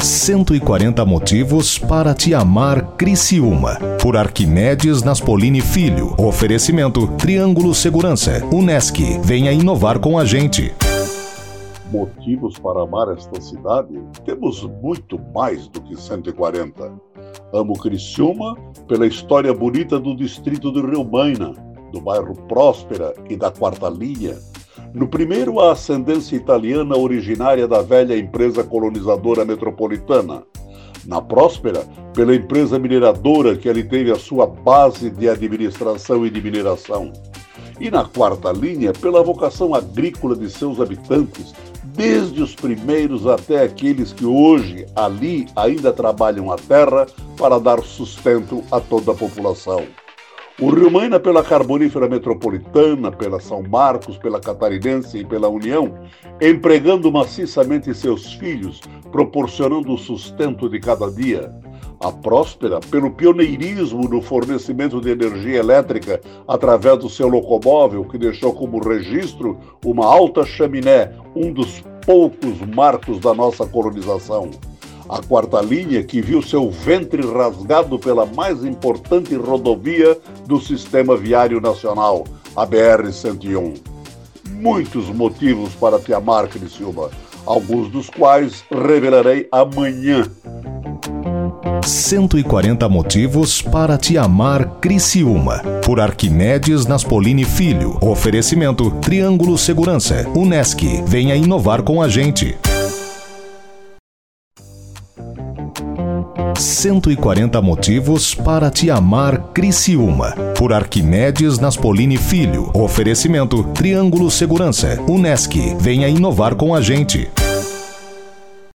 140 motivos para te amar Criciúma. Por Arquimedes Naspolini Filho. Oferecimento Triângulo Segurança. Unesc. Venha inovar com a gente. Motivos para amar esta cidade? Temos muito mais do que 140. Amo Criciúma pela história bonita do distrito do Rio Maina, do bairro Próspera e da Quarta Linha. No primeiro, a ascendência italiana originária da velha empresa colonizadora metropolitana. Na Próspera, pela empresa mineradora que ali teve a sua base de administração e de mineração. E na Quarta Linha, pela vocação agrícola de seus habitantes, desde os primeiros até aqueles que hoje ali ainda trabalham a terra para dar sustento a toda a população. O Rio Maina pela Carbonífera Metropolitana, pela São Marcos, pela Catarinense e pela União, empregando maciçamente seus filhos, proporcionando o sustento de cada dia. A Próspera pelo pioneirismo no fornecimento de energia elétrica através do seu locomóvel, que deixou como registro uma alta chaminé, um dos poucos marcos da nossa colonização. A Quarta Linha, que viu seu ventre rasgado pela mais importante rodovia do Sistema Viário Nacional, a BR-101. Muitos motivos para te amar, Criciúma, alguns dos quais revelarei amanhã. 140 motivos para te amar Criciúma. Por Arquimedes Naspolini Filho. Oferecimento Triângulo Segurança. Unesc. Venha inovar com a gente. 140 motivos para te amar Criciúma. Por Arquimedes Naspolini Filho. Oferecimento Triângulo Segurança. Unesc. Venha inovar com a gente.